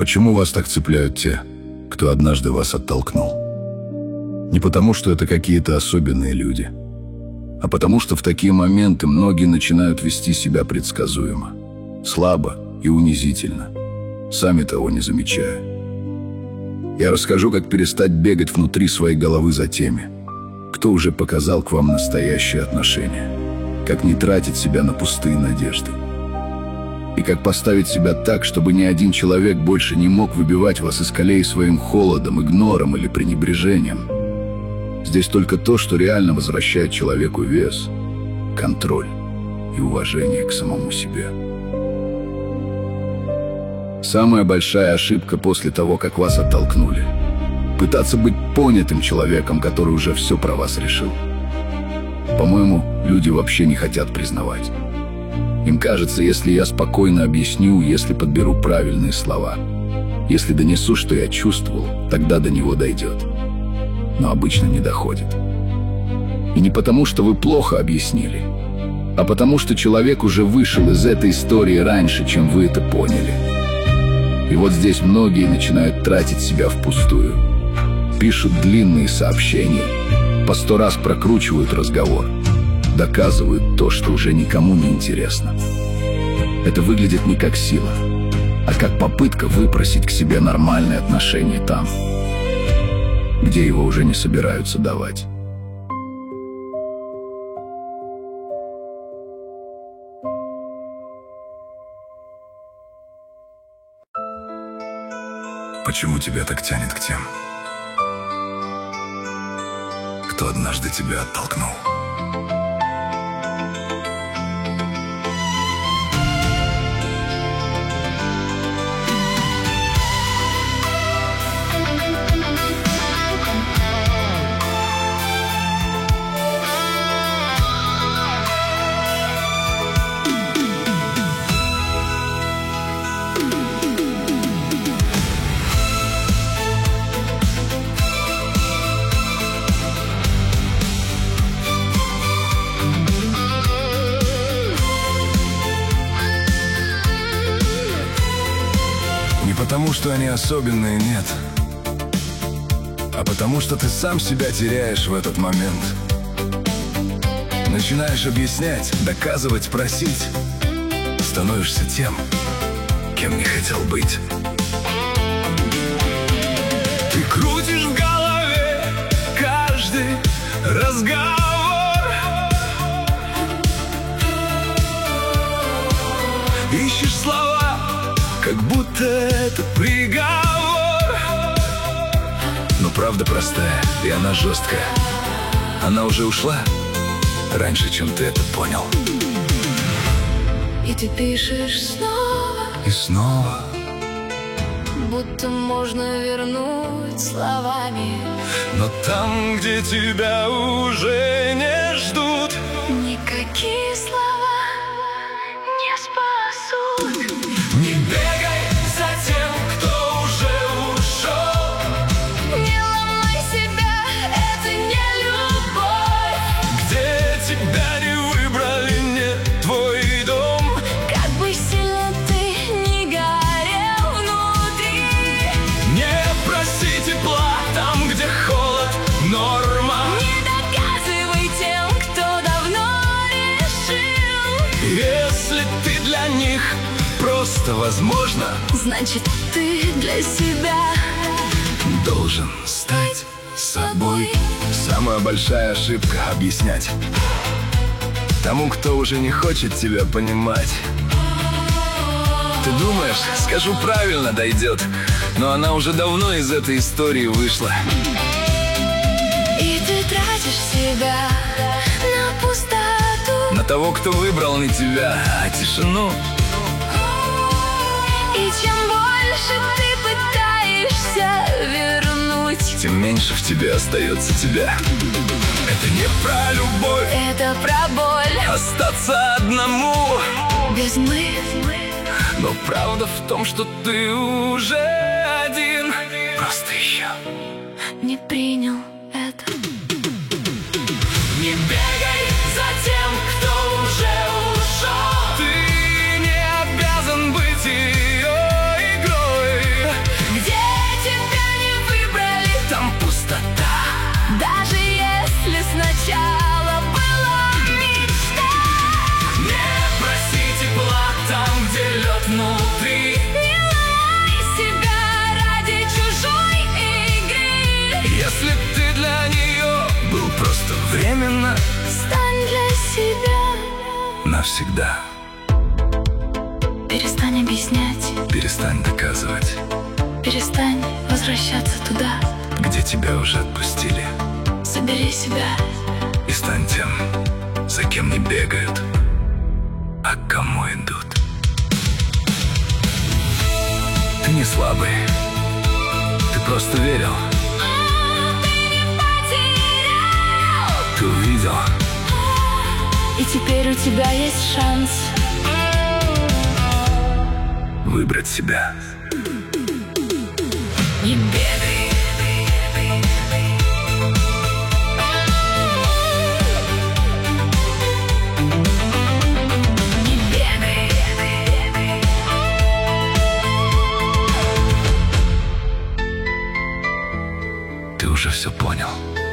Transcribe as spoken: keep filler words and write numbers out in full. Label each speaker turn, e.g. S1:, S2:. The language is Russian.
S1: Почему вас так цепляют те, кто однажды вас оттолкнул? Не потому, что это какие-то особенные люди, а потому что в такие моменты многие начинают вести себя предсказуемо, слабо и унизительно, сами того не замечая. Я расскажу, как перестать бегать внутри своей головы за теми, кто уже показал к вам настоящее отношение, как не тратить себя на пустые надежды, и как поставить себя так, чтобы ни один человек больше не мог выбивать вас из колеи своим холодом, игнором или пренебрежением. Здесь только то, что реально возвращает человеку вес, контроль и уважение к самому себе. Самая большая ошибка после того, как вас оттолкнули – пытаться быть понятым человеком, который уже все про вас решил. По-моему, люди вообще не хотят признавать. Им кажется, если я спокойно объясню, если подберу правильные слова, если донесу, что я чувствовал, тогда до него дойдет. Но обычно не доходит. И не потому, что вы плохо объяснили, а потому, что человек уже вышел из этой истории раньше, чем вы это поняли. И вот здесь многие начинают тратить себя впустую. Пишут длинные сообщения, по сто раз прокручивают разговор, доказывают то, что уже никому не интересно. Это выглядит не как сила, а как попытка выпросить к себе нормальные отношения там, где его уже не собираются давать. Почему тебя так тянет к тем, кто однажды тебя оттолкнул? Потому что они особенные, нет, а потому что ты сам себя теряешь в этот момент. Начинаешь объяснять, доказывать, просить. Становишься тем, кем не хотел быть. Ты крутишь в голове каждый разговор, ищешь слова, как будто это приговор. Но правда простая, и она жесткая. Она уже ушла раньше, чем ты это понял.
S2: И ты пишешь снова
S1: и снова,
S2: будто можно вернуть словами.
S1: но там, где тебя уже не ждут,
S2: никакие слова не спасут.
S1: не бегай за тем, кто уже ушел.
S2: Не ломай себя, это не любовь.
S1: Где тебя не выбрали, не твой дом.
S2: Как бы сильно ты ни горел внутри,
S1: Не проси тепла там, где холод, норма.
S2: не доказывай тем, кто давно решил.
S1: Если ты для них просто возможно,
S2: Значит, ты для себя
S1: должен стать собой. Самая большая ошибка — объяснять тому, кто уже не хочет тебя понимать. Ты думаешь, скажу правильно, дойдет, но она уже давно из этой истории вышла.
S2: И ты тратишь себя на пустоту.
S1: На того, кто выбрал не тебя, а тишину.
S2: И чем больше ты пытаешься вернуть,
S1: Тем меньше в тебе остается тебя. Это не про любовь,
S2: это про боль.
S1: остаться одному.
S2: Без мы
S1: Но правда в том, что ты уже один. Просто еще
S2: не принял это.
S1: не бегай за тем, кто уже ушел. Ты не обязан быть ее игрой. навсегда.
S2: Перестань объяснять,
S1: Перестань доказывать,
S2: перестань возвращаться туда.
S1: где тебя уже отпустили.
S2: Собери себя,
S1: И стань тем, за кем не бегают, а к кому идут. Ты не слабый, ты просто верил. Ты увидел,
S2: и теперь у тебя есть шанс
S1: выбрать себя.
S2: не бегай. Не бегай.
S1: Ты уже все понял.